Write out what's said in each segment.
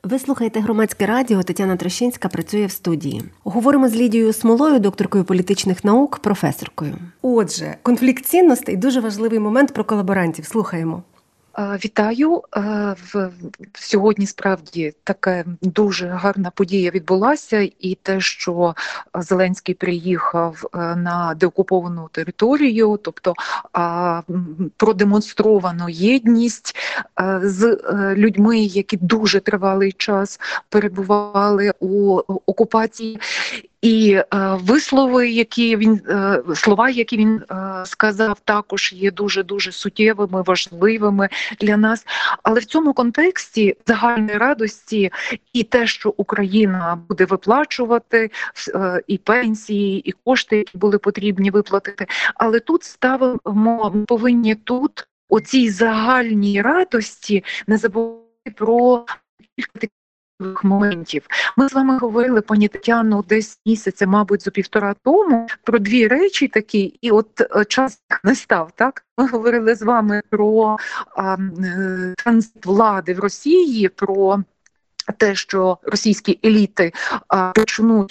Ви слухаєте Громадське радіо, Тетяна Трощинська працює в студії. Говоримо з Лідією Смолою, докторкою політичних наук, професоркою. Отже, конфлікт цінностей – дуже важливий момент про колаборантів. Слухаємо. Вітаю. Сьогодні справді така дуже гарна подія відбулася, і те, що Зеленський приїхав на деокуповану територію, тобто продемонстровано єдність з людьми, які дуже тривалий час перебували у окупації. І слова, які він сказав, також є дуже-дуже суттєвими, важливими для нас. Але в цьому контексті загальної радості і те, що Україна буде виплачувати і пенсії, і кошти, які були потрібні виплатити. Але тут ми повинні у цій загальній радості не забувати про кілька таких моментів. Ми з вами говорили, пані Тетяно, десь місяця, мабуть, зо півтора тому, про дві речі такі, і от час настав, так? Ми говорили з вами про транзит влади в Росії, про те, що російські еліти почнуть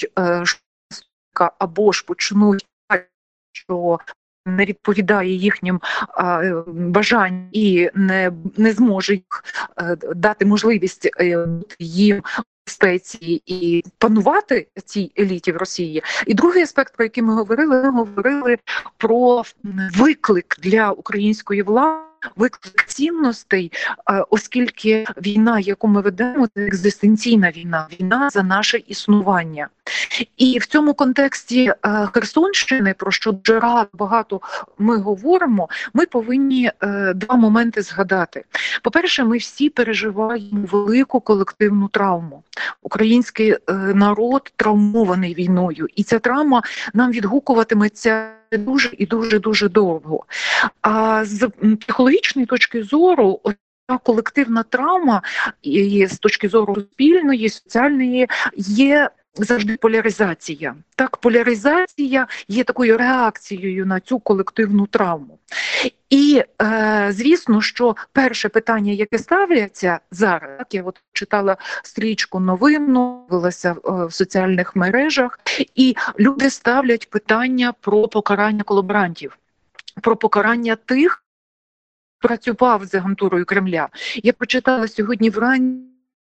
або ж почнуть, що не відповідає їхнім бажанням і не зможе їх дати можливість їм безпеці і панувати цій еліті в Росії. І другий аспект, про який ми говорили про виклик для української влади, виклик цінностей, оскільки війна, яку ми ведемо, це екзистенційна війна, війна за наше існування. І в цьому контексті Херсонщини, про що дуже багато ми говоримо, ми повинні два моменти згадати. По-перше, ми всі переживаємо велику колективну травму. Український народ травмований війною, і ця травма нам відгукуватиметься дуже і дуже довго. А з психологічної точки зору, ця колективна травма, і з точки зору суспільної, соціальної, є завжди поляризація. Так, поляризація є такою реакцією на цю колективну травму. І, звісно, що перше питання, яке ставляться зараз, так, я от читала стрічку новин, дивилася в соціальних мережах, і люди ставлять питання про покарання колаборантів, про покарання тих, хто працював з агентурою Кремля. Я прочитала сьогодні вранці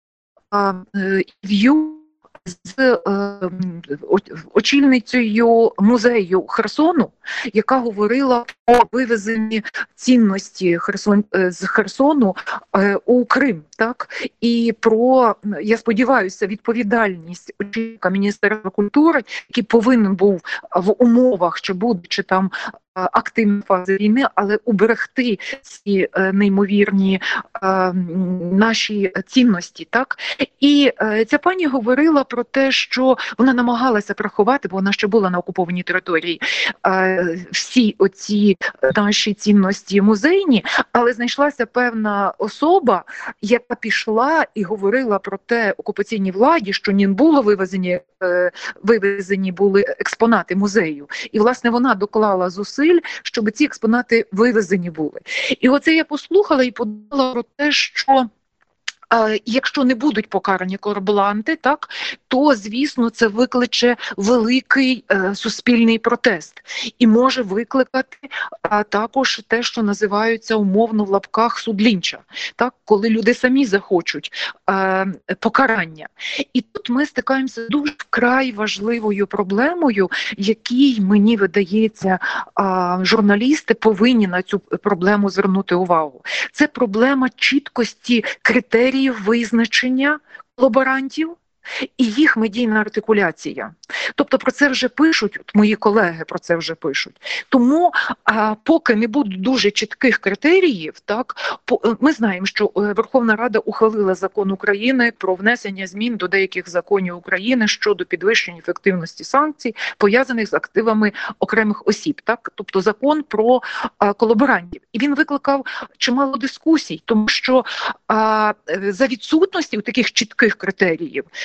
інтерв'ю з очільницею музею Херсону, яка говорила про вивезені цінності з Херсону у Крим, так? І про, я сподіваюся, відповідальність очільника Міністерства культури, який повинен був в умовах, що будучи там активна фаза війни, але уберегти ці неймовірні наші цінності, так? І ця пані говорила про те, що вона намагалася приховати, бо вона ще була на окупованій території, всі оці наші цінності музейні, але знайшлася певна особа, яка пішла і говорила про те окупаційній владі, що не було вивезені були експонати музею. І, власне, вона доклала зусиль, щоб ці експонати вивезені були. І оце я послухала і подумала про те, що якщо не будуть покарані колаборанти, так, то, звісно, це викличе великий суспільний протест. І може викликати також те, що називаються умовно в лапках суд Лінча, так, коли люди самі захочуть покарання. І тут ми стикаємося з дуже вкрай важливою проблемою, якій, мені видається, журналісти повинні на цю проблему звернути увагу. Це проблема чіткості критеріїв визначення колаборантів і їх медійна артикуляція. Тобто про це вже пишуть, от мої колеги про це вже пишуть. Тому поки не буде дуже чітких критеріїв, так, ми знаємо, що Верховна Рада ухвалила закон України про внесення змін до деяких законів України щодо підвищення ефективності санкцій, пов'язаних з активами окремих осіб. Так? Тобто закон про колаборантів. І він викликав чимало дискусій, тому що за відсутності таких чітких критеріїв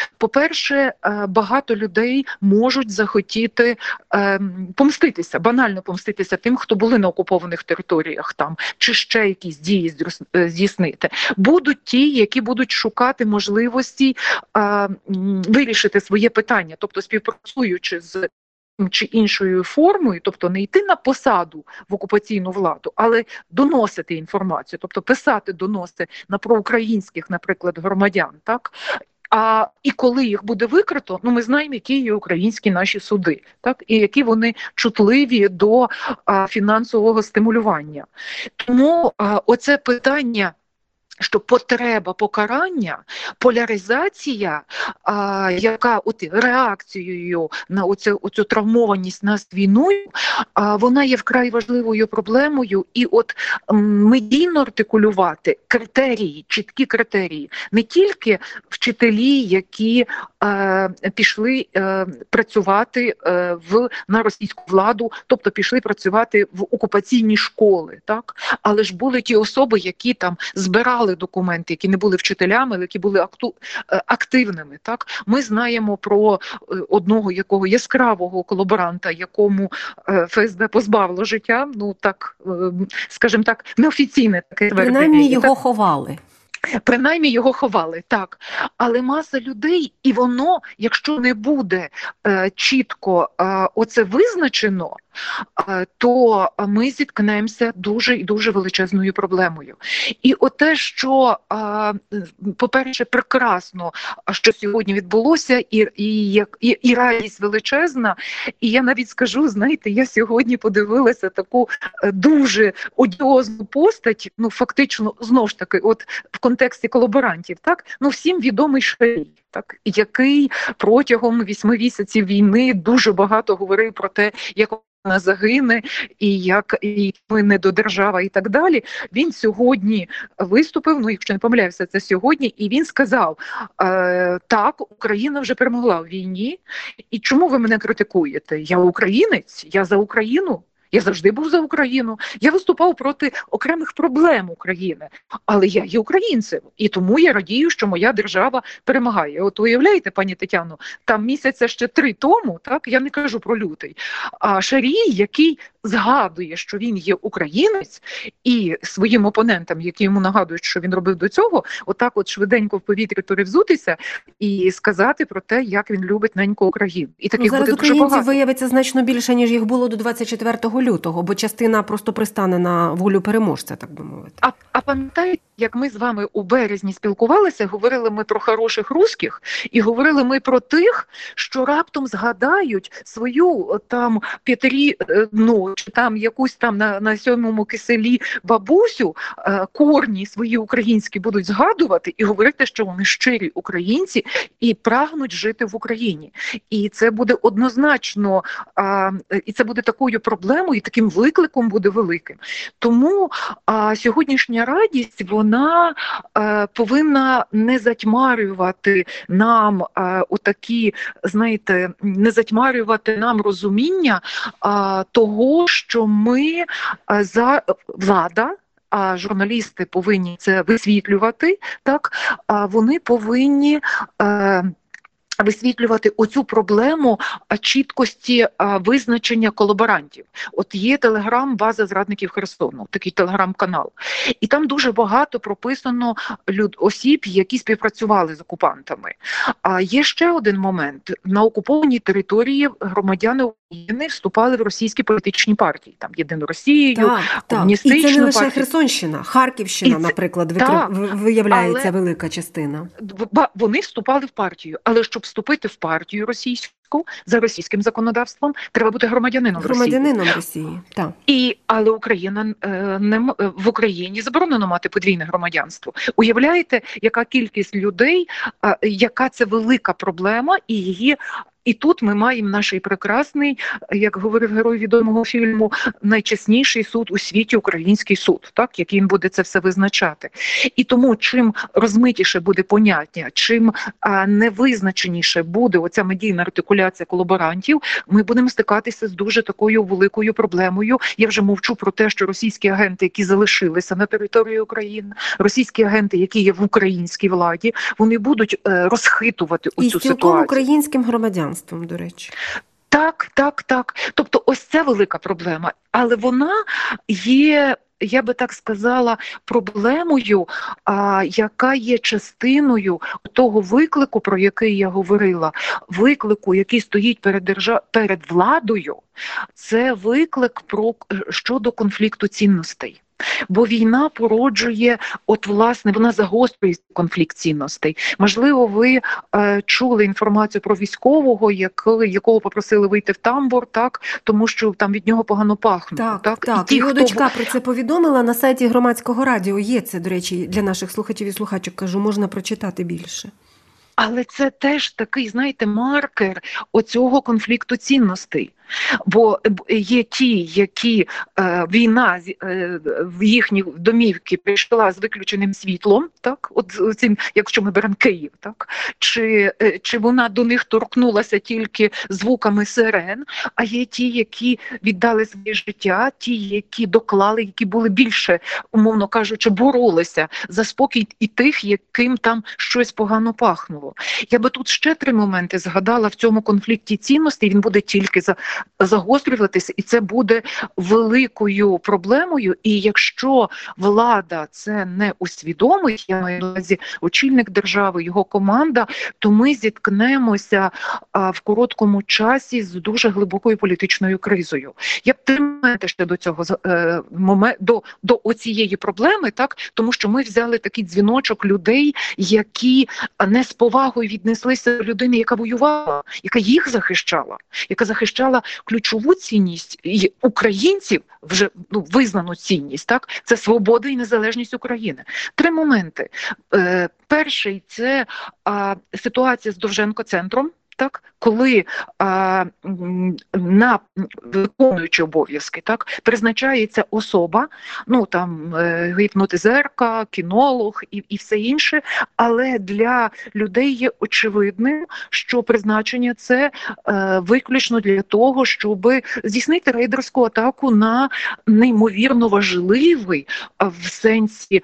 По-перше, багато людей можуть захотіти помститися, банально помститися тим, хто були на окупованих територіях там, чи ще якісь дії здійснити. Будуть ті, які будуть шукати можливості вирішити своє питання, тобто співпрацюючи з чи іншою формою, тобто не йти на посаду в окупаційну владу, але доносити інформацію, тобто писати доноси на проукраїнських, наприклад, громадян, так? І коли їх буде викрито, ми знаємо, які є українські наші суди, так, і які вони чутливі до фінансового стимулювання. Тому оце питання, що потреба покарання, поляризація, яка реакцією на оцю травмованість нас війною, вона є вкрай важливою проблемою. І медійно артикулювати критерії, чіткі критерії, не тільки вчителі, які пішли працювати на російську владу, тобто пішли працювати в окупаційні школи, так? Але ж були ті особи, які там збирали документи, які не були вчителями, але які були активними. Так? Ми знаємо про одного якого яскравого колаборанта, якому ФСБ позбавило життя, скажімо так, неофіційне таке твердження. Принаймні його ховали. Принаймні його ховали, так. Але маса людей, і воно, якщо не буде чітко оце визначено, то ми зіткнемося дуже і дуже величезною проблемою. І те, що, по-перше, прекрасно, що сьогодні відбулося, і радість величезна, і я навіть скажу, знаєте, я сьогодні подивилася таку дуже одіозну постать, фактично, знову ж таки, в контексті колаборантів, так, всім відомий Шарій, так, який протягом 8 місяців війни дуже багато говорив про те, як вона загине, і ми не до держава, і так далі. Він сьогодні виступив, якщо не помиляюся, це сьогодні, і він сказав, так, Україна вже перемогла в війні, і чому ви мене критикуєте? Я українець, я за Україну. Я завжди був за Україну. Я виступав проти окремих проблем України. Але я є українцем. І тому я радію, що моя держава перемагає. Уявляєте, пані Тетяно, там місяця ще 3 тому, так, я не кажу про лютий, а Шарій, який згадує, що він є українець, і своїм опонентам, які йому нагадують, що він робив до цього, швиденько в повітрі перевзутися і сказати про те, як він любить неньку Україну. І таких зараз буде дуже багато. українців виявиться значно більше, ніж їх було до 24 лютого, бо частина просто пристане на волю переможця, так би мовити. А пам'ятаєте, як ми з вами у березні спілкувалися, говорили ми про хороших русських, і говорили ми про тих, що раптом згадають свою там Петрівну, чи там якусь там на 7-му киселі бабусю, корні свої українські будуть згадувати і говорити, що вони щирі українці і прагнуть жити в Україні. І це буде однозначно, і це буде такою проблемою, і таким викликом буде великим. Тому сьогоднішня радість, вона повинна не затьмарювати нам не затьмарювати нам розуміння того, що ми влада, а журналісти повинні це висвітлювати, так, вони повинні висвітлювати оцю проблему чіткості визначення колаборантів. Є телеграм-база зрадників Херсону, такий телеграм-канал. І там дуже багато прописано осіб, які співпрацювали з окупантами. А є ще один момент. На окупованій території громадяни України вступали в російські політичні партії. Там Єдину Росію, Комуністичну партію. І це не лише Херсонщина, Харківщина, наприклад, виявляється велика частина. Вони вступали в партію, але щоб вступити в партію російську, за російським законодавством, треба бути громадянином Росії. Так. Але в Україні заборонено мати подвійне громадянство. Уявляєте, яка кількість людей, яка це велика проблема, і тут ми маємо наш прекрасний, як говорив герой відомого фільму, найчесніший суд у світі, український суд, так, який він буде це все визначати. І тому чим розмитіше буде поняття, чим невизначеніше буде оця медійна артикуляція, циркуляція колаборантів, ми будемо стикатися з дуже такою великою проблемою. Я вже мовчу про те, що російські агенти, які залишилися на території України, російські агенти, які є в українській владі, вони будуть розхитувати оцю ситуацію. І з цілком українським громадянством, до речі. Так, так, так. Тобто ось це велика проблема. Але вона є, я би так сказала, проблемою, яка є частиною того виклику, про який я говорила, виклику, який стоїть перед владою, це виклик щодо конфлікту цінностей. Бо війна породжує, власне, вона загострює конфлікт цінностей. Можливо, ви чули інформацію про військового, якого попросили вийти в тамбур, так, тому що там від нього погано пахне. Так. Його дочка про це повідомила на сайті Громадського радіо. Є це, до речі, для наших слухачів і слухачок, кажу, можна прочитати більше. Але це теж такий, знаєте, маркер оцього конфлікту цінностей. Бо є ті, які війна в їхні домівки прийшла з виключеним світлом, так, цим, якщо ми беремо Київ, так, чи вона до них торкнулася тільки звуками сирен, а є ті, які віддали своє життя, ті, які доклали, які були більше, умовно кажучи, боролися за спокій і тих, яким там щось погано пахнуло. Я би тут ще 3 моменти згадала в цьому конфлікті цінностей, він буде тільки загострюватися, і це буде великою проблемою. І якщо влада це не усвідомить, я маю на увазі очільник держави, його команда, то ми зіткнемося в короткому часі з дуже глибокою політичною кризою. Я б тримаю ще до цього до оцієї проблеми, так, тому що ми взяли такий дзвіночок людей, які не з повагою віднеслися до людини, яка воювала, яка їх захищала, яка захищала ключову цінність українців, вже визнану цінність, так, це свобода і незалежність України. 3 моменти. Перший – це ситуація з Довженко-центром. Так, коли на виконуючі обов'язки, так, призначається особа, гіпнотизерка, кінолог і все інше, але для людей є очевидним, що призначення це виключно для того, щоб здійснити рейдерську атаку на неймовірно важливий в сенсі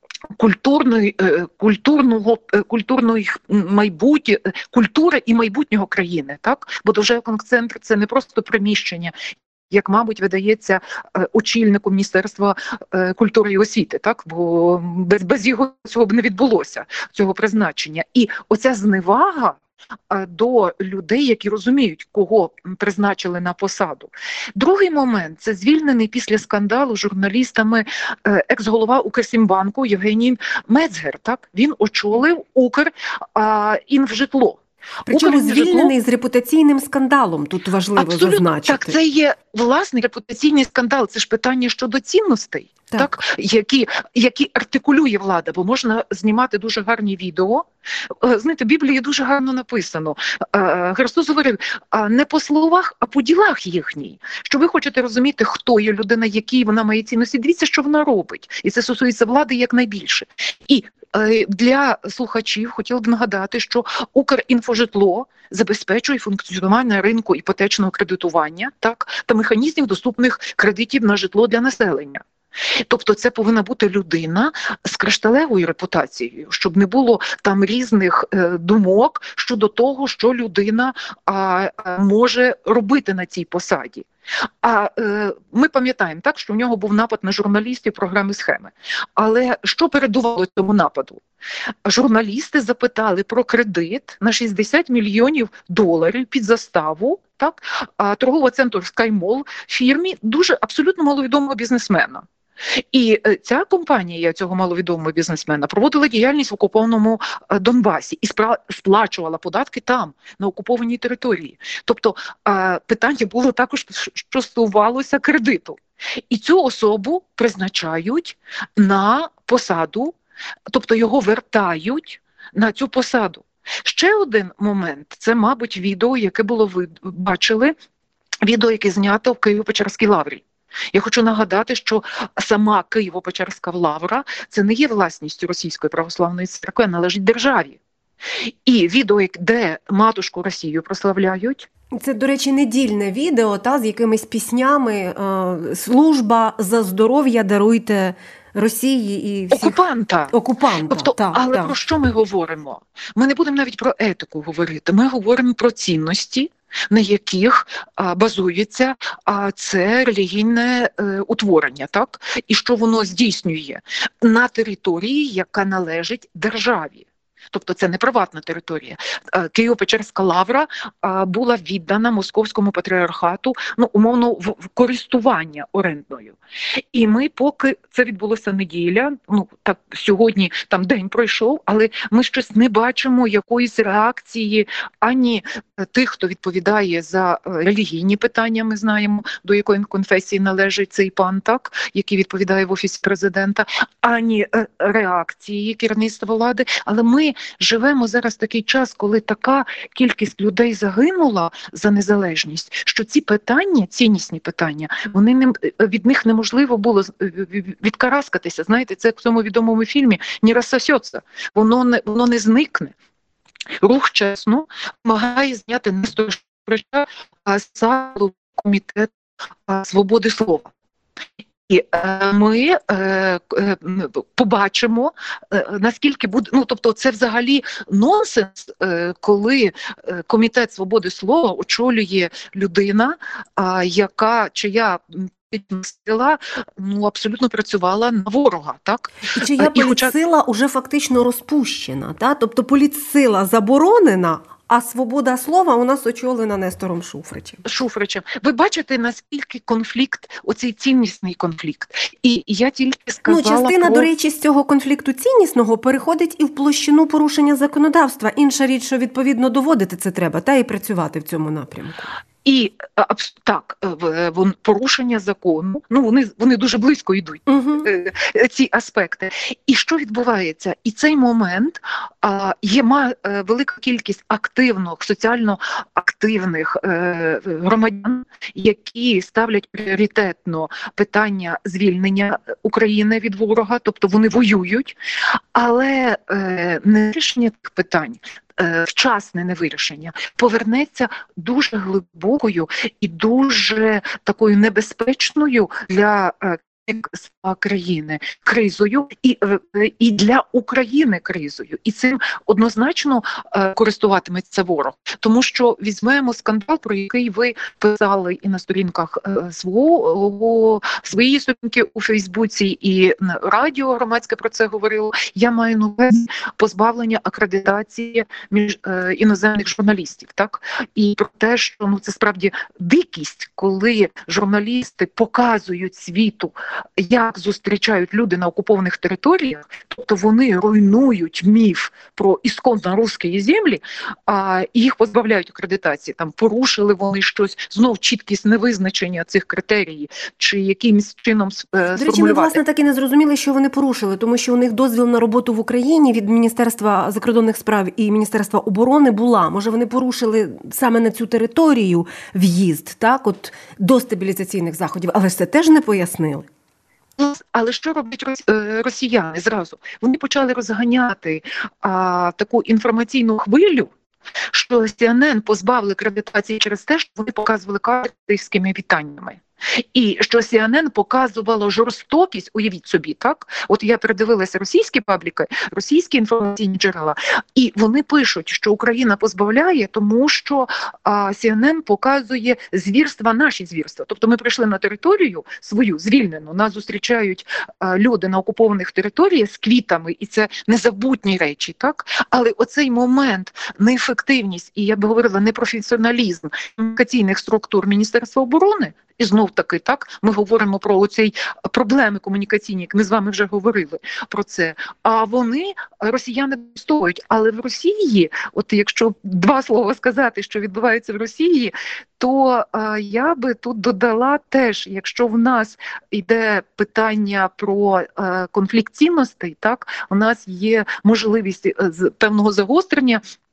культури і майбутнього країни, так? Бо Довженко-центр – це не просто приміщення, як, мабуть, видається очільнику Міністерства культури і освіти, так? Бо без його цього б не відбулося, цього призначення. І оця зневага до людей, які розуміють, кого призначили на посаду. Другий момент – це звільнений після скандалу журналістами екс-голова Укрсімбанку Євгеній Мецгер. Так? Він очолив Укрінвжитло. Причому звільнений з репутаційним скандалом, тут важливо зазначити. Так, це є власний репутаційний скандал, це ж питання щодо цінностей, так, які артикулює влада, бо можна знімати дуже гарні відео. Знаєте, в Біблії дуже гарно написано. Христос говорив, не по словах, а по ділах їхній. Що ви хочете розуміти, хто є людина, які вона має цінності, дивіться, що вона робить. І це стосується влади якнайбільше. І для слухачів хотіла б нагадати, що Укрінфожитло забезпечує функціонування ринку іпотечного кредитування, так, та механізмів доступних кредитів на житло для населення. Тобто це повинна бути людина з кришталевою репутацією, щоб не було там різних думок щодо того, що людина може робити на цій посаді. Ми пам'ятаємо, так, що в нього був напад на журналістів програми «Схеми». Але що передувало цьому нападу? Журналісти запитали про кредит на $60 мільйонів під заставу, так, торгового центру SkyMall фірмі дуже абсолютно маловідомого бізнесмена. І ця компанія цього маловідомого бізнесмена проводила діяльність в окупованому Донбасі і сплачувала податки там, на окупованій території. Тобто питання було також, що стосувалося кредиту. І цю особу призначають на посаду, тобто його вертають на цю посаду. Ще один момент – це, мабуть, відео, яке ви бачили, відео, яке знято в Києво-Печерській лаврі. Я хочу нагадати, що сама Києво-Печерська лавра – це не є власністю Російської православної церкви, а належить державі. І відео, де матушку Росію прославляють. Це, до речі, недільне відео, з якимись піснями «Служба за здоров'я даруйте Росії» і всіх... Окупанта. Тобто, але про що ми говоримо? Ми не будемо навіть про етику говорити, ми говоримо про цінності, на яких базується це релігійне утворення, так? І що воно здійснює на території, яка належить державі. Тобто це не приватна територія. Києво-Печерська лавра була віддана Московському патріархату, умовно, в користування орендною. І ми, поки це відбулося неділя, так сьогодні там день пройшов, але ми щось не бачимо якоїсь реакції ані тих, хто відповідає за релігійні питання, ми знаємо, до якої конфесії належить цей пан, так, який відповідає в Офісі президента, ані реакції керівництва влади. Але ми живемо зараз такий час, коли така кількість людей загинула за незалежність, що ці питання, ціннісні питання, від них неможливо було відкараскатися. Знаєте, це в цьому відомому фільмі «Не розсосеться», воно не зникне. Рух «Чесно» намагає зняти Нестора Шуфрича з залу комітету свободи слова. І ми побачимо, наскільки буде, тобто це взагалі нонсенс, коли Комітет свободи слова очолює людина, чия сила абсолютно працювала на ворога, так? І чия політсила уже фактично розпущена, так? Тобто політсила заборонена, а свобода слова у нас очолена Нестором Шуфричем. Ви бачите, наскільки конфлікт, оцей ціннісний конфлікт. І я тільки сказала частина, до речі, з цього конфлікту ціннісного переходить і в площину порушення законодавства. Інша річ, що відповідно доводити це треба, і працювати в цьому напрямку. І так, порушення закону, вони дуже близько йдуть, ці аспекти. І що відбувається? І цей момент є велика кількість соціально активних громадян, які ставлять пріоритетно питання звільнення України від ворога, тобто вони воюють, але не рішення тих питань, вчасне невирішення, повернеться дуже глибокою і дуже такою небезпечною для країни кризою і для України кризою. І цим однозначно користуватиметься ворог. Тому що візьмемо скандал, про який ви писали і на сторінках своєї сторінки у Фейсбуці, і на радіо громадське про це говорило. Я маю на увазі позбавлення акредитації іноземних журналістів. Так? І про те, що це справді дикість, коли журналісти показують світу, як зустрічають люди на окупованих територіях, тобто вони руйнують міф про ісконно русські землі, і їх позбавляють акредитації. Там порушили вони щось, знов чіткість невизначення цих критеріїв, чи якимось чином сформулювати. До речі, ми, власне, так і не зрозуміли, що вони порушили, тому що у них дозвіл на роботу в Україні від Міністерства закордонних справ і Міністерства оборони була. Може, вони порушили саме на цю територію в'їзд, так, до стабілізаційних заходів, але ж це теж не пояснили. Але що роблять росіяни зразу? Вони почали розганяти таку інформаційну хвилю, що CNN позбавили акредитації через те, що вони показували карти з вітаннями. І що CNN показувало жорстокість, уявіть собі, так? От я передивилася російські пабліки, російські інформаційні джерела, і вони пишуть, що Україна позбавляє, тому що CNN показує звірства, наші звірства. Тобто ми прийшли на територію свою, звільнену, нас зустрічають люди на окупованих територіях з квітами, і це незабутні речі, так? Але оцей момент, неефективність, і я б говорила, непрофесіоналізм комунікаційних структур Міністерства оборони, і знов таки, так, ми говоримо про оці проблеми комунікаційні, як ми з вами вже говорили про це. А вони, росіяни, стоять. Але в Росії, от якщо два слова сказати, що відбувається в Росії, то я би тут додала теж, якщо в нас йде питання про конфлікт цінностей, так, у нас є можливість з певного загострення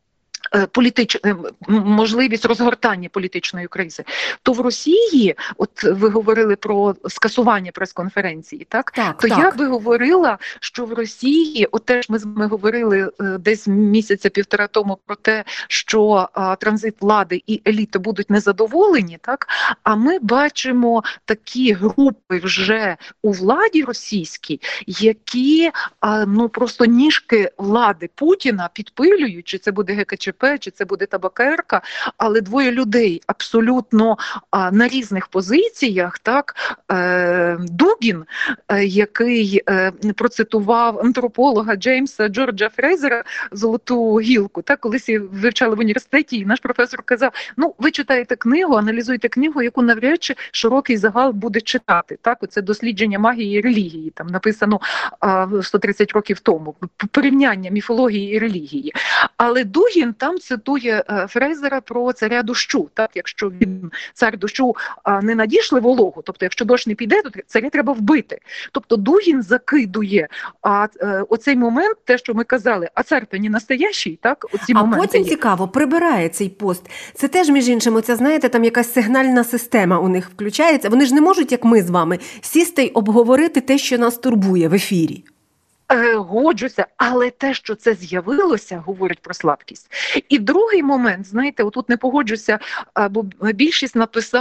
можливість розгортання політичної кризи, то в Росії, от ви говорили про скасування прес-конференції, то я би говорила, що в Росії, от теж ми з вами говорили десь місяця-півтора тому про те, що транзит влади і еліти будуть незадоволені, а ми бачимо такі групи вже у владі російській, які просто ніжки влади Путіна підпилюють, чи це буде ГКЧП, чи це буде табакерка, але двоє людей абсолютно на різних позиціях, Дугін, який процитував антрополога Джеймса Джорджа Фрейзера «Золоту гілку», колись вивчали в університеті, і наш професор казав, ви читаєте книгу, аналізуєте книгу, яку навряд чи широкий загал буде читати. Оце дослідження магії і релігії, там написано 130 років тому, порівняння міфології і релігії. Але Дугін там цитує Фрейзера про царя дощу. Якщо цар дощу не надійшли вологу, тобто якщо дощ не піде, то царя треба вбити. Тобто Дугін закидує оцей момент, те, що ми казали, а цар-то не настоящий, оці моменти. А потім, цікаво, прибирає цей пост. Це теж, між іншим, оця, знаєте, там якась сигнальна система у них включається. Вони ж не можуть, як ми з вами, сісти й обговорити те, що нас турбує в ефірі. Годжуся, але те, що це з'явилося, говорить про слабкість. І другий момент, знаєте, отут не погоджуся, бо більшість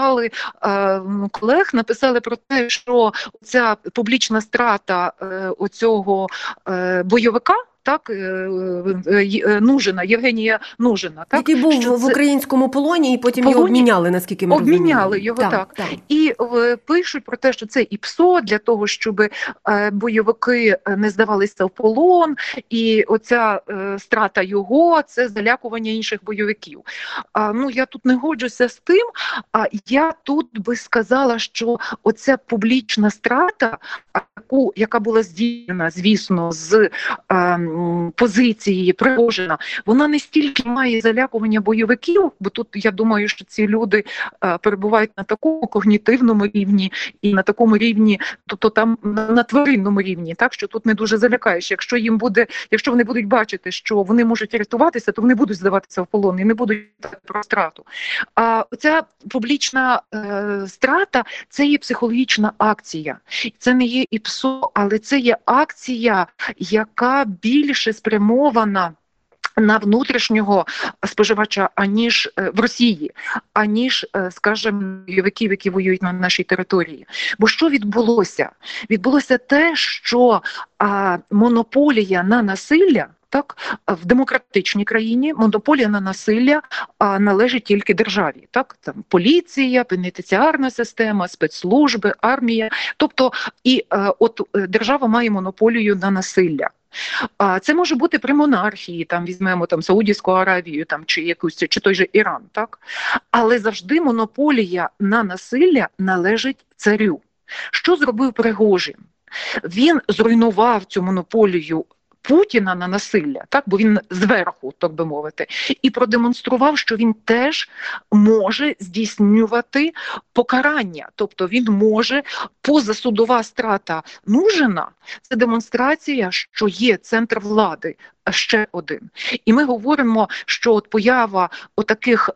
колег написали про те, що ця публічна страта оцього бойовика, Нужина, Євгенія Нужина. Який був в українському полоні, і потім його обміняли, наскільки ми розуміємо. Обміняли його, так. І пишуть про те, що це і ПСО, для того, щоб бойовики не здавалися в полон, і оця страта його – це залякування інших бойовиків. Я тут не годжуся з тим, я тут би сказала, що оця публічна страта, яка була здійснена, звісно, з позиції Пригожина, вона не стільки має залякування бойовиків, бо тут я думаю, що ці люди перебувають на такому когнітивному рівні і на такому рівні, тобто там на тваринному рівні, що тут не дуже залякаєш. Якщо вони будуть бачити, що вони можуть рятуватися, то вони будуть здаватися в полон і не будуть про страту. А ця публічна страта – це є психологічна акція. Це не є і ПСО, але це є акція, яка більше спрямована на внутрішнього споживача, аніж в Росії, аніж, скажімо, бойовиків, які воюють на нашій території. Бо що відбулося? Відбулося те, що монополія на насилля, в демократичній країні монополія на насилля належить тільки державі. Там поліція, пенітенціарна система, спецслужби, армія. Тобто держава має монополію на насилля. Це може бути при монархії, візьмемо Саудівську Аравію чи той же Іран. Але завжди монополія на насилля належить царю. Що зробив Пригожин? Він зруйнував цю монополію Путіна на насилля, бо він зверху, так би мовити, і продемонстрував, що він теж може здійснювати покарання. Тобто він може, позасудова страта Нужина – це демонстрація, що є центр влади, ще один. І ми говоримо, що поява отаких,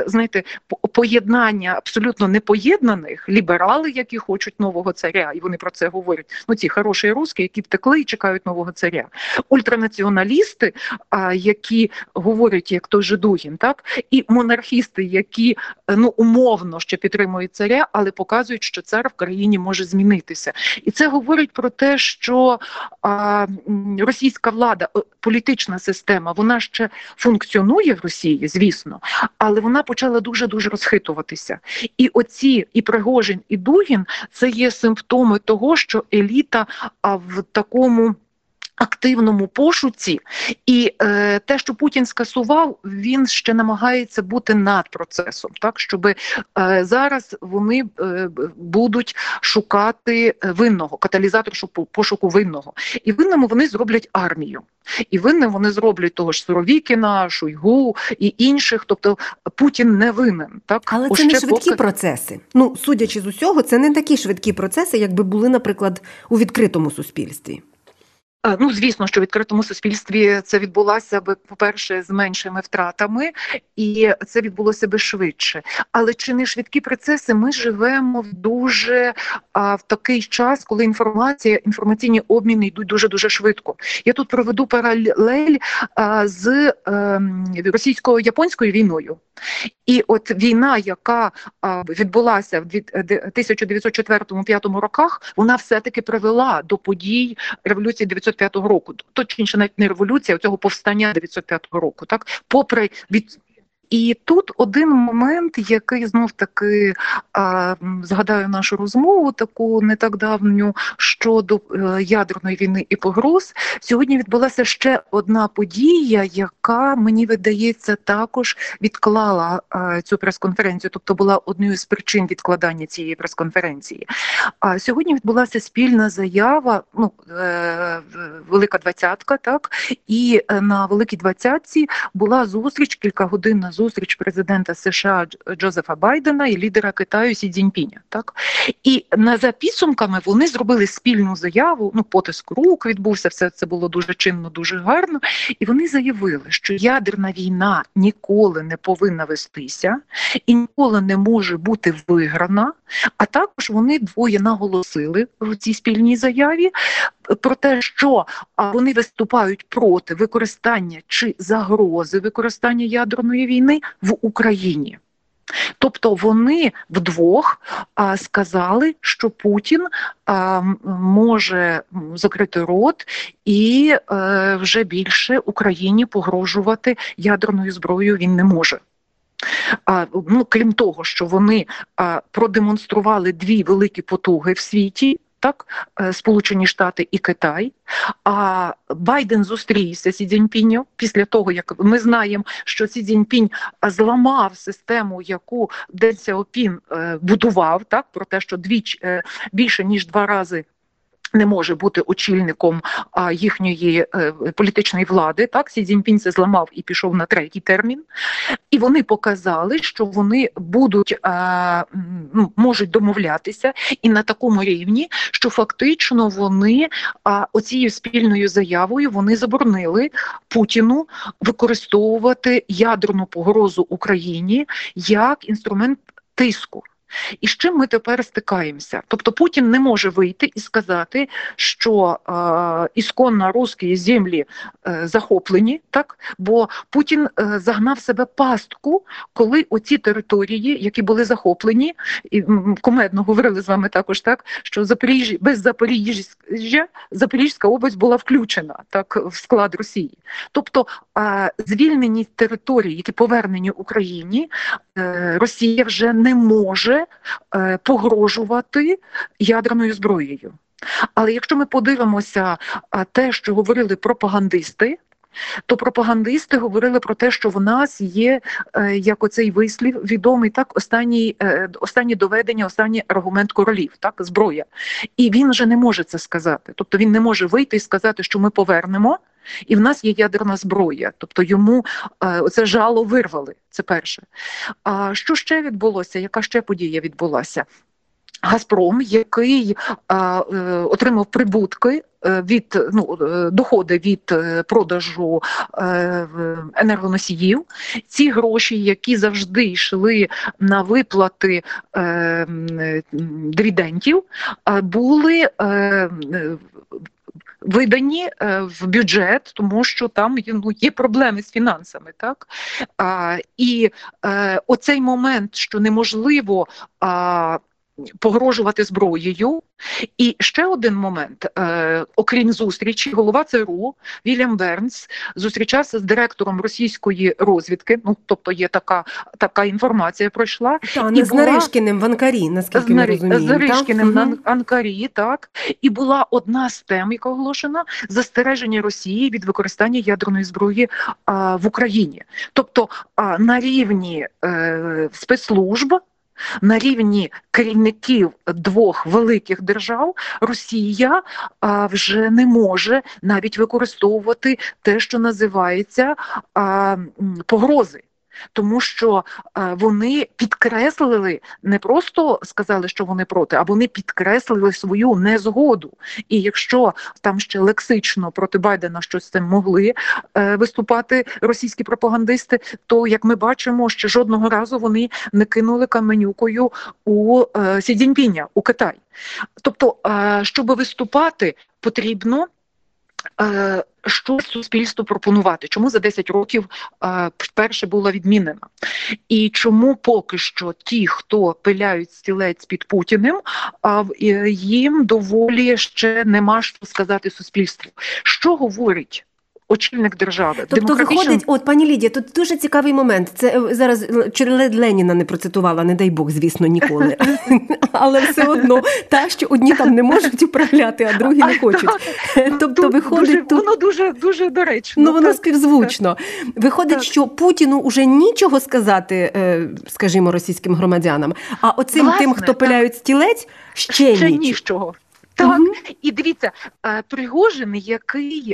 поєднання абсолютно непоєднаних, ліберали, які хочуть нового царя, і вони про це говорять, ці хороші русські, які втекли і чекають нового царя. Ультранаціоналісти, які говорять, як той же Дугін, і монархісти, які, умовно ще підтримують царя, але показують, що цар в країні може змінитися. І це говорить про те, що російська влада, політична система, вона ще функціонує в Росії, звісно, але вона почала дуже-дуже розхитуватися. І Пригожин, і Дугін – це є симптоми того, що еліта в такому активному пошуці, і те, що Путін скасував, він ще намагається бути над процесом, щоб зараз вони будуть шукати винного, каталізатор пошуку винного. І винному вони зроблять армію. І винним вони зроблять того ж Суровікіна, Шойгу і інших, тобто Путін не винен. Але це не швидкі процеси. Судячи з усього, це не такі швидкі процеси, якби були, наприклад, у відкритому суспільстві. Ну, звісно, що в відкритому суспільстві це відбулося би, по-перше, з меншими втратами, і це відбулося би швидше. Але чи не швидкі процеси? Ми живемо в дуже в такий час, коли інформаційні обміни йдуть дуже-дуже швидко. Я тут проведу паралель з російсько-японською війною. І от війна, яка відбулася в 1904-1905 роках, вона все-таки привела до подій революції 905 року. Точніше, навіть не революція, а цього повстання 905 року. Так? І тут один момент, який знов-таки згадаю нашу розмову, таку не так давню, щодо ядерної війни і погроз. Сьогодні відбулася ще одна подія, яка, мені видається, також відклала цю прес-конференцію, тобто була однією з причин відкладання цієї прес-конференції. Сьогодні відбулася спільна заява, Велика Двадцятка, так, і на Великій Двадцятці була зустріч, кількагодинна зустріч президента США Джозефа Байдена і лідера Китаю Сі Цзіньпіня. Так? І за підсумками вони зробили спільну заяву, потиск рук відбувся, все це було дуже чинно, дуже гарно, і вони заявили, що ядерна війна ніколи не повинна вестися і ніколи не може бути виграна, а також вони двоє наголосили в цій спільній заяві про те, що вони виступають проти використання чи загрози використання ядерної війни в Україні. Тобто вони вдвох сказали, що Путін може закрити рот і вже більше Україні погрожувати ядерною зброєю він не може. Крім того, що вони продемонстрували дві великі потуги в світі, так, Сполучені Штати і Китай, а Байден зустрівся з Сі Цзіньпінем після того, як ми знаємо, що Сі Цзіньпінь зламав систему, яку Ден Сяопін будував, так, про те, що більше ніж 2 рази не може бути очільником їхньої політичної влади. Так, Сі Цзіньпінь це зламав і пішов на 3-й термін. І вони показали, що вони можуть домовлятися і на такому рівні, що фактично вони оцією спільною заявою вони заборонили Путіну використовувати ядерну погрозу Україні як інструмент тиску. І з чим ми тепер стикаємося? Тобто Путін не може вийти і сказати, що ісконно русські землі захоплені, так? Бо Путін загнав себе пастку, коли оці території, які були захоплені, і кумедно говорили з вами також, так, що без Запоріжжя Запорізька область була включена, так, в склад Росії. Тобто звільнені території, які повернені Україні, Росія вже не може погрожувати ядерною зброєю. Але якщо ми подивимося те, що говорили пропагандисти, то пропагандисти говорили про те, що в нас є, як оцей вислів відомий, так, останні доведення, останній аргумент королів, так, зброя. І він вже не може це сказати. Тобто він не може вийти і сказати, що ми повернемо, і в нас є ядерна зброя. Тобто йому оце жало вирвали, це перше. А що ще відбулося? Яка ще подія відбулася? Газпром, який отримав прибутки доходи від продажу енергоносіїв, ці гроші, які завжди йшли на виплати дивідендів, були видані в бюджет, тому що там є проблеми з фінансами. Так? І оцей момент, що неможливо погрожувати зброєю. І ще один момент, окрім зустрічі, голова ЦРУ Вільям Бернс зустрічався з директором російської розвідки, тобто є така інформація пройшла. З Наришкіним в Анкарі, наскільки ми розуміємо. З Наришкіним в Анкарі, так. І була одна з тем, яка оголошена, застереження Росії від використання ядерної зброї в Україні. Тобто на рівні спецслужб, на рівні керівників 2 великих держав Росія вже не може навіть використовувати те, що називається погрози. Тому що вони підкреслили, не просто сказали, що вони проти, а вони підкреслили свою незгоду. І якщо там ще лексично проти Байдена щось цим могли виступати російські пропагандисти, то, як ми бачимо, ще жодного разу вони не кинули каменюкою у Сі Цзіньпіня, у Китай. Тобто, щоб виступати, потрібно щось суспільству пропонувати. Чому за 10 років вперше була відмінена? І чому поки що ті, хто пиляють стілець під Путіним, їм доволі ще нема що сказати суспільству? Що говорить очільник держави? Тобто виходить, от, пані Лідія, тут дуже цікавий момент. Це зараз Леніна не процитувала, не дай Бог, звісно, ніколи. Але все одно, що одні там не можуть управляти, а другі не хочуть. Тобто виходить... Воно дуже доречно. Ну, воно співзвучно. Виходить, що Путіну уже нічого сказати, скажімо, російським громадянам, а оцим тим, хто пиляють стілець, ще нічого. Так, і дивіться, Пригожин, який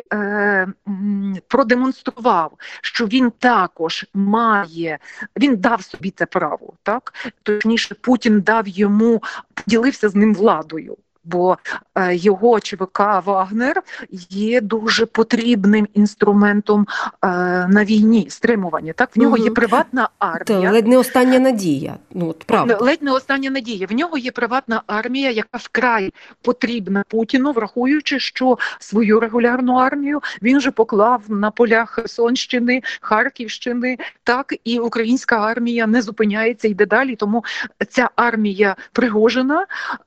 продемонстрував, що він також має, він дав собі це право, так? Точніше, Путін дав йому, поділився з ним владою. Бо його ЧВК «Вагнер» є дуже потрібним інструментом на війні, стримування. Так? В нього є приватна армія. Та, ледь не остання надія. Ну, от, правда. Ледь не остання надія. В нього є приватна армія, яка вкрай потрібна Путіну, враховуючи, що свою регулярну армію він же поклав на полях Херсонщини, Харківщини, так, і українська армія не зупиняється, йде далі. Тому ця армія Пригожина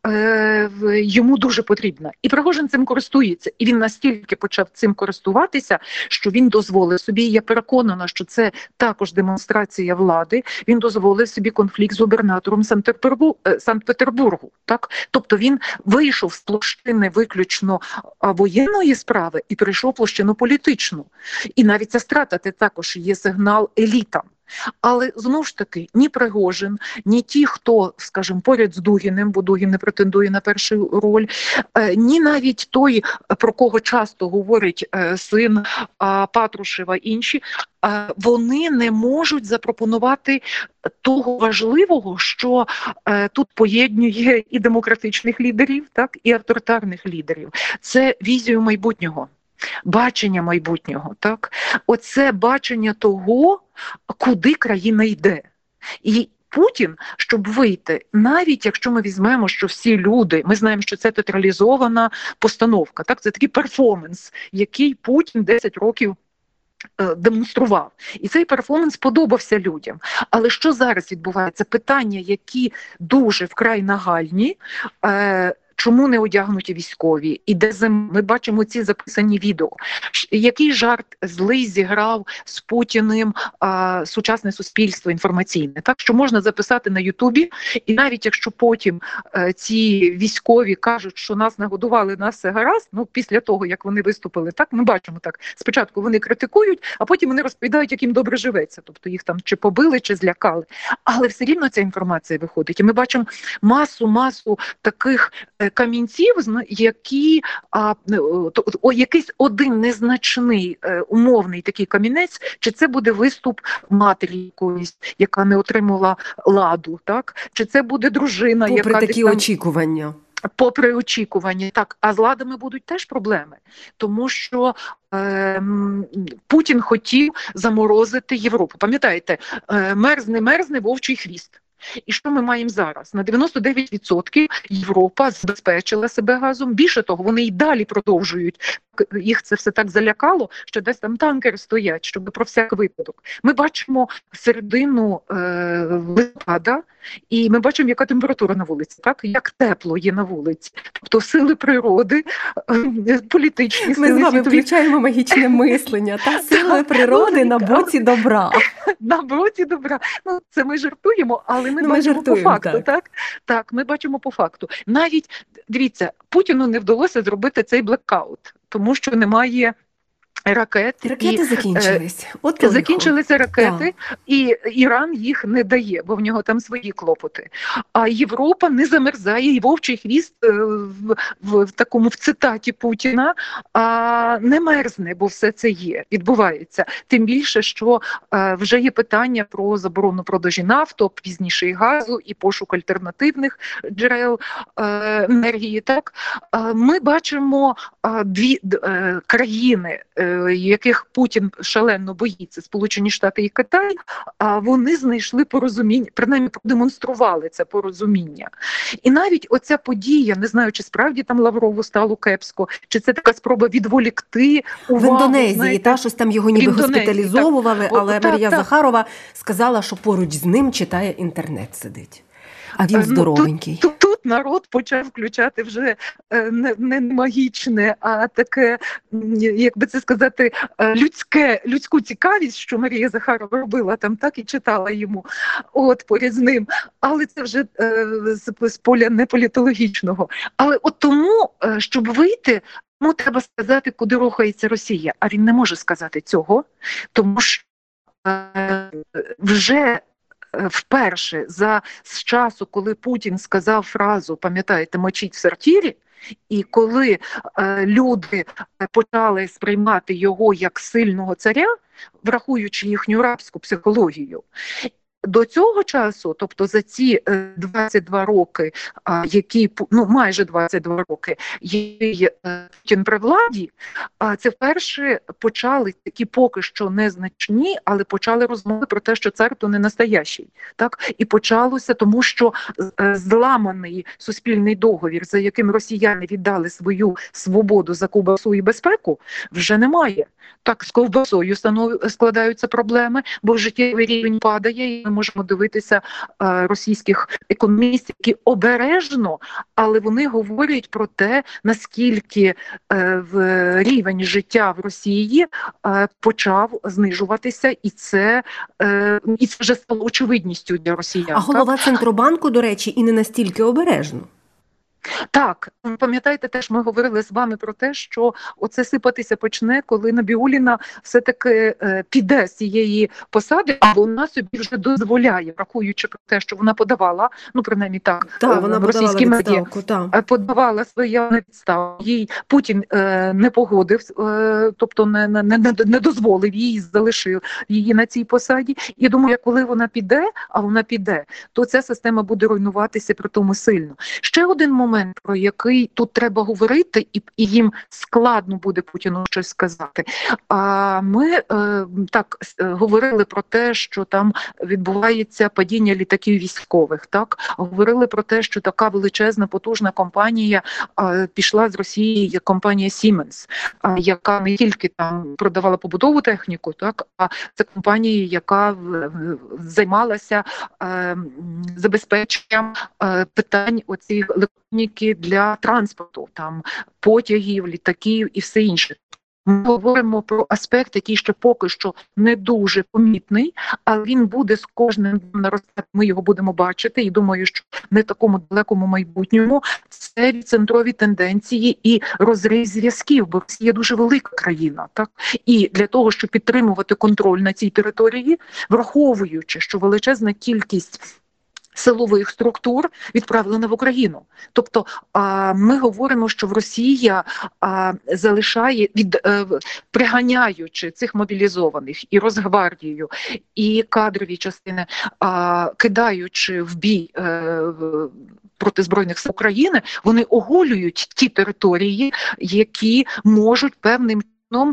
йому дуже потрібна. І Пригожин цим користується. І він настільки почав цим користуватися, що він дозволив собі, я переконана, що це також демонстрація влади, він дозволив собі конфлікт з губернатором Санкт-Петербургу. Так? Тобто він вийшов з площини виключно воєнної справи і перейшов в площину політичну. І навіть ця страта – це також є сигнал елітам. Але, знову ж таки, ні Пригожин, ні ті, хто, скажімо, поряд з Дугіним, бо Дугін не претендує на першу роль, ні навіть той, про кого часто говорить син Патрушева, інші, вони не можуть запропонувати того важливого, що тут поєднує і демократичних лідерів, так, і авторитарних лідерів. Це візію майбутнього. Бачення майбутнього, так? Оце бачення того, куди країна йде. І Путін, щоб вийти, навіть якщо ми візьмемо, що всі люди, ми знаємо, що це театралізована постановка, так? Це такий перформанс, який Путін 10 років демонстрував. І цей перформанс подобався людям. Але що зараз відбувається? Питання, які дуже вкрай нагальні, чому не одягнуті військові? І де ми бачимо ці записані відео. Який жарт злий зіграв з Путіним сучасне суспільство інформаційне? Так, що можна записати на Ютубі, і навіть якщо потім ці військові кажуть, що нас нагодували, нас все гаразд, ну після того, як вони виступили, так, ми бачимо так, спочатку вони критикують, а потім вони розповідають, як їм добре живеться. Тобто їх там чи побили, чи злякали. Але все рівно ця інформація виходить. І ми бачимо масу таких камінців, які якийсь один незначний умовний такий камінець, чи це буде виступ матері якоїсь, яка не отримала ладу, так? Чи це буде дружина, попри яка такі очікування. Попри очікування, так, а з ладами будуть теж проблеми, тому що Путін хотів заморозити Європу. Пам'ятаєте, мерзне вовчий хвіст. І що ми маємо зараз? На 99% Європа забезпечила себе газом. Більше того, вони й далі продовжують. Їх це все так залякало, що десь там танкери стоять, щоб про всяк випадок. Ми бачимо середину листопада, і ми бачимо, яка температура на вулиці, так? Як тепло є на вулиці. Тобто сили природи, політичні сили. Ми з вами включаємо магічне мислення. Та сили природи на боці добра. На боці добра. Ну, це ми жартуємо, але ми бачимо по факту. Так? Так, ми бачимо по факту. Навіть, дивіться, Путіну не вдалося зробити цей блекаут, тому що немає ракет. Ракети закінчились. От лихо. Закінчилися ракети, і Іран їх не дає, бо в нього там свої клопоти. А Європа не замерзає, і вовчий хвіст в цитаті Путіна не мерзне, бо все це відбувається. Тим більше, що вже є питання про заборону продажі нафти, пізніше і газу, і пошук альтернативних джерел енергії. Так? Ми бачимо дві країни, яких Путін шалено боїться, Сполучені Штати і Китай, вони знайшли порозуміння, принаймні продемонстрували це порозуміння. І навіть оця подія, не знаю, чи справді там Лаврову стало кепсько, чи це така спроба відволікти увагу. В Індонезії, щось там його ніби госпіталізовували, але Марія Захарова сказала, що поруч з ним читає інтернет, сидить. А він здоровенький. Тут народ почав включати вже не магічне, а таке, як би це сказати, людську цікавість, що Марія Захарова робила там, так і читала йому поряд з ним. Але це вже з поля не політологічного. Але от тому, щоб вийти, треба сказати, куди рухається Росія. А він не може сказати цього, тому що вже вперше з часу, коли Путін сказав фразу, пам'ятаєте, «мочіть в сортирі», і коли люди почали сприймати його як сильного царя, врахуючи їхню рабську психологію, до цього часу, тобто за ці 22 роки, майже 22 роки, який Путін при владі, це вперше почали такі поки що незначні, але почали розмови про те, що цар то не настоящий. Так? І почалося тому, що зламаний суспільний договір, за яким росіяни віддали свою свободу за ковбасу і безпеку, вже немає. Так, з ковбасою складаються проблеми, бо життєвий рівень падає, і ми можемо дивитися російських економістів, які обережно, але вони говорять про те, наскільки рівень життя в Росії почав знижуватися, і це вже стало очевидністю для росіян. А голова Центробанку, до речі, і не настільки обережно. Так, пам'ятаєте, теж ми говорили з вами про те, що оце сипатися почне, коли Набіулліна все-таки піде з цієї посади, а вона собі вже дозволяє, врахуючи про те, що вона подавала, принаймні так, вона в російській медіа, подавала своє на відставку. Їй Путін не погодив, тобто не дозволив їй, залишив її на цій посаді. І думаю, коли вона піде, а вона піде, то ця система буде руйнуватися при тому сильно. Ще один момент, про який тут треба говорити, і їм складно буде Путіну щось сказати. Ми так говорили про те, що там відбувається падіння літаків військових. Так? Говорили про те, що така величезна, потужна компанія пішла з Росії, як компанія Siemens, яка не тільки там продавала побутову техніку, так? А це компанія, яка займалася забезпеченням питань оцих електроніки для транспорту, там потягів, літаків і все інше. Ми говоримо про аспект, який ще поки що не дуже помітний, але він буде з кожним днем наростати, ми його будемо бачити, і думаю, що не в такому далекому майбутньому. Це відцентрові тенденції і розрив зв'язків, бо Росія дуже велика країна. Так? І для того, щоб підтримувати контроль на цій території, враховуючи, що величезна кількість силових структур відправлена в Україну. Тобто ми говоримо, що Росія залишає, приганяючи цих мобілізованих і Росгвардію, і кадрові частини, кидаючи в бій проти Збройних сил України, вони оголюють ті території, які можуть певним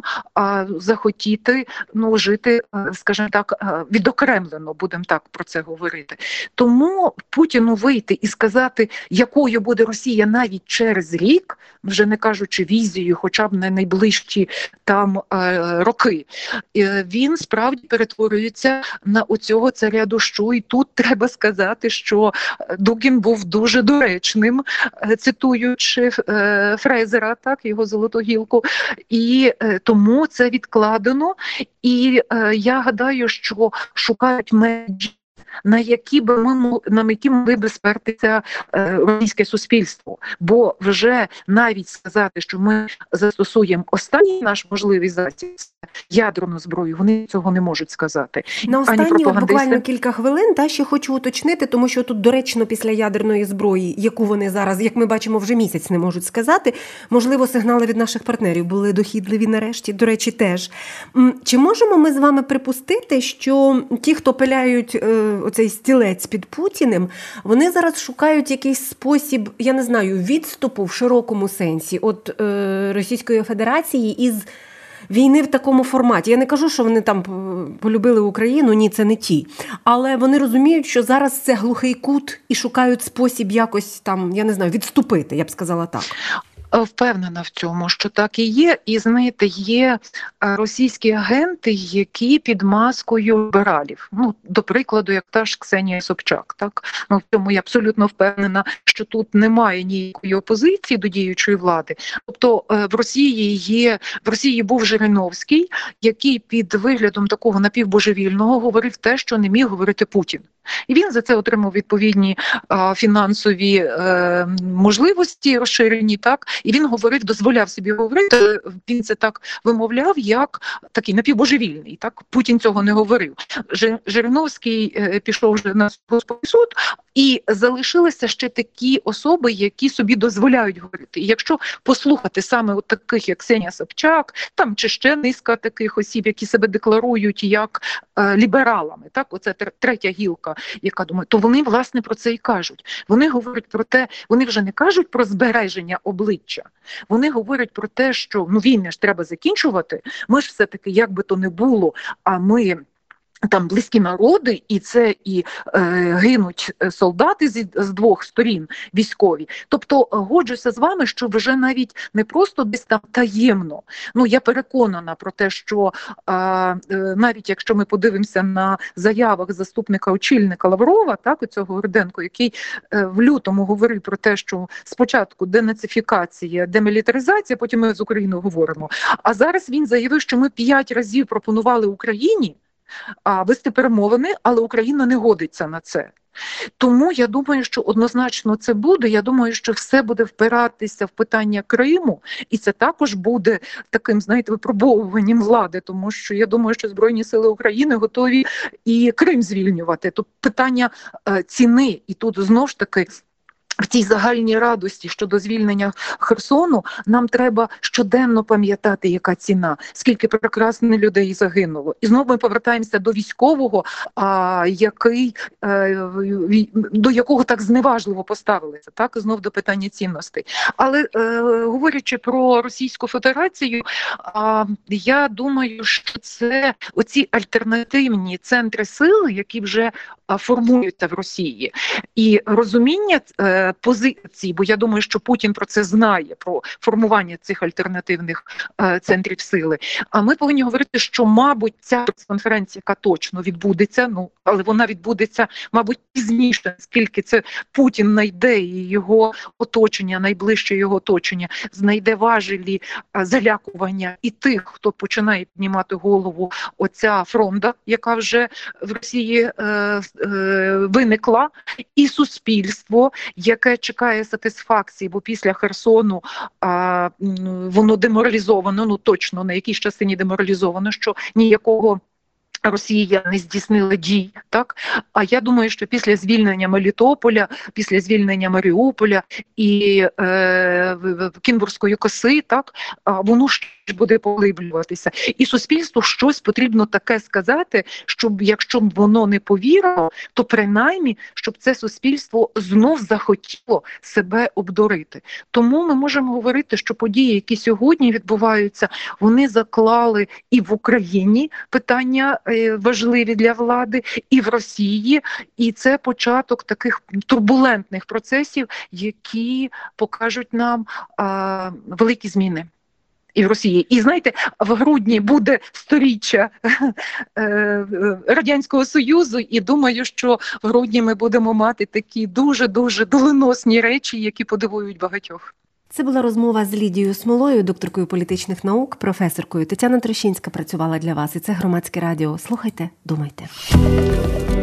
захотіти жити, скажімо так, відокремлено, будемо так про це говорити. Тому Путіну вийти і сказати, якою буде Росія навіть через рік, вже не кажучи візію, хоча б не найближчі там роки, він справді перетворюється на оцього царя дощу. І тут треба сказати, що Дугін був дуже доречним, цитуючи Фрезера, так, його «Золоту гілку», і тому це відкладено, і я гадаю, що шукають межі на які могли би спертися російське суспільство. Бо вже навіть сказати, що ми застосуємо останній наш можливий засіб, ядерну зброю, вони цього не можуть сказати. На останні буквально кілька хвилин, ще хочу уточнити, тому що тут доречно після ядерної зброї, яку вони зараз, як ми бачимо, вже місяць не можуть сказати, можливо, сигнали від наших партнерів були дохідливі нарешті, до речі, теж. Чи можемо ми з вами припустити, що ті, хто пиляють оцей стілець під Путіним, вони зараз шукають якийсь спосіб, я не знаю, відступу в широкому сенсі від Російської Федерації із війни в такому форматі? Я не кажу, що вони там полюбили Україну, ні, це не ті. Але вони розуміють, що зараз це глухий кут і шукають спосіб якось там, я не знаю, відступити, я б сказала так. Впевнена в цьому, що так і є. І, знаєте, є російські агенти, які під маскою лібералів. До прикладу, як та ж Ксенія Собчак. Так? В цьому я абсолютно впевнена, що тут немає ніякої опозиції до діючої влади. Тобто в Росії був Жириновський, який під виглядом такого напівбожевільного говорив те, що не міг говорити Путін. І він за це отримав відповідні фінансові можливості розширені, так? І він дозволяв собі говорити, він це так вимовляв, як такий напівбожевільний, так? Путін цього не говорив. Жириновський пішов вже на Господній суд, і залишилися ще такі особи, які собі дозволяють говорити. І якщо послухати саме от таких, як Ксенія Собчак, там чи ще низка таких осіб, які себе декларують як лібералами, так? Оце третя гілка, яка думає, то вони, власне, про це і кажуть. Вони говорять про те, вони вже не кажуть про збереження обличчя, вони говорять про те, що війни ж треба закінчувати, ми ж все-таки, як би то не було, а ми там близькі народи, і це і гинуть солдати з двох сторін військові. Тобто годжуся з вами, що вже навіть не просто десь там таємно. Я переконана про те, що навіть якщо ми подивимося на заявах заступника очільника Лаврова, так, цього Руденко, який в лютому говорив про те, що спочатку денацифікація, демілітаризація, потім ми з Україною говоримо. А зараз він заявив, що ми 5 разів пропонували Україні вести перемовини, але Україна не годиться на це. Тому я думаю, що однозначно це буде. Я думаю, що все буде впиратися в питання Криму, і це також буде таким, знаєте, випробовуванням влади, тому що я думаю, що Збройні сили України готові і Крим звільнювати. Тут питання ціни, і тут знову ж таки в цій загальній радості щодо звільнення Херсону нам треба щоденно пам'ятати, яка ціна, скільки прекрасних людей загинуло. І знову ми повертаємося до військового, до якого так зневажливо поставилися, так, і знов до питання цінностей. Але говорячи про Російську Федерацію, я думаю, що це оці альтернативні центри сили, які вже формуються в Росії. І розуміння позицій, бо я думаю, що Путін про це знає, про формування цих альтернативних центрів сили. А ми повинні говорити, що, мабуть, ця конференція, яка точно відбудеться, але вона відбудеться, мабуть, пізніше, скільки це Путін знайде і його оточення, найближче його оточення, знайде важелі залякування і тих, хто починає піднімати голову, оця фронта, яка вже в Росії виникла, і суспільство, яке чекає сатисфакції, бо після Херсону воно деморалізовано, точно на якійсь частині деморалізовано, що ніякого Росія не здійснила дій, так? А я думаю, що після звільнення Мелітополя, після звільнення Маріуполя і Кінбурзької коси, так, воно ж буде поглиблюватися. І суспільству щось потрібно таке сказати, щоб, якщо б воно не повірило, то принаймні, щоб це суспільство знов захотіло себе обдурити. Тому ми можемо говорити, що події, які сьогодні відбуваються, вони заклали і в Україні питання важливі для влади, і в Росії, і це початок таких турбулентних процесів, які покажуть нам великі зміни і в Росії. І знаєте, в грудні буде 100-річчя Радянського Союзу, і думаю, що в грудні ми будемо мати такі дуже-дуже доленосні речі, які подивують багатьох. Це була розмова з Лідією Смолою, докторкою політичних наук, професоркою. Тетяна Трощинська працювала для вас, і це Громадське радіо. Слухайте, думайте.